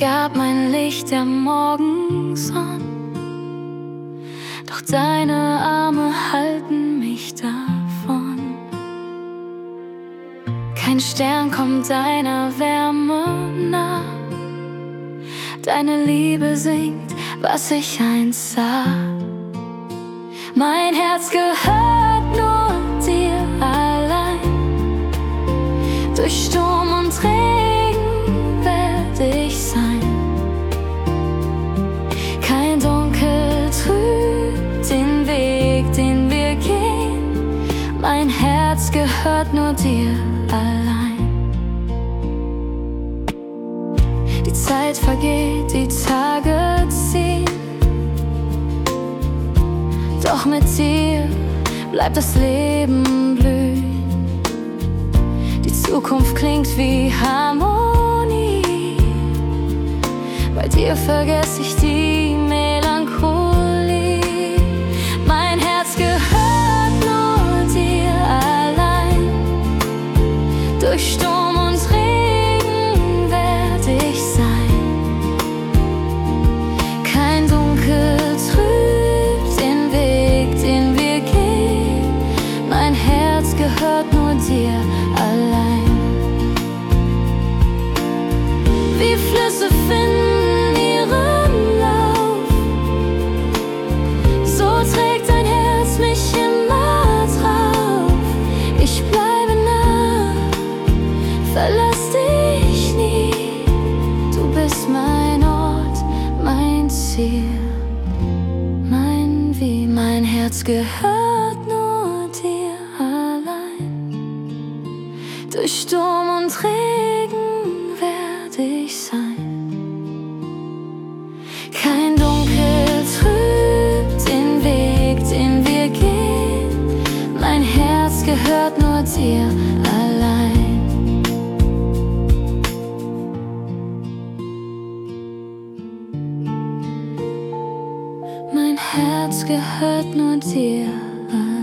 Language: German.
gab mein Licht der Morgensonne, doch deine Arme halten mich davon. Kein Stern kommt deiner Wärme nah, deine Liebe singt, was ich einst sah. Mein Herz gehört nur dir allein, durch Sturm und Regen werde ich sein. Kein Dunkel trübt den Weg, den wir gehen. Mein Herz gehört nur dir allein. Die Zeit vergeht, die Tage ziehen, doch mit dir bleibt das Leben blühen. Die Zukunft klingt wie Harmonie, bei dir vergesse ich die Melancholie. Mein Herz gehört nur dir allein, durch Sturm und Regen werde ich sein. Kein Dunkel trübt den Weg, den wir gehen. Mein Herz gehört nur dir allein. Wie Flüsse finden ihren Lauf, so trägt dein Herz mich immer drauf. Ich bleibe nah, verlass dich nie. Du bist mein Ort, mein Ziel, mein Wie. Mein Herz gehört nur dir allein, durch Sturm und Regen werde ich sein. Kein Dunkel trübt den Weg, den wir gehen. Mein Herz gehört nur dir allein. Mein Herz gehört nur dir allein.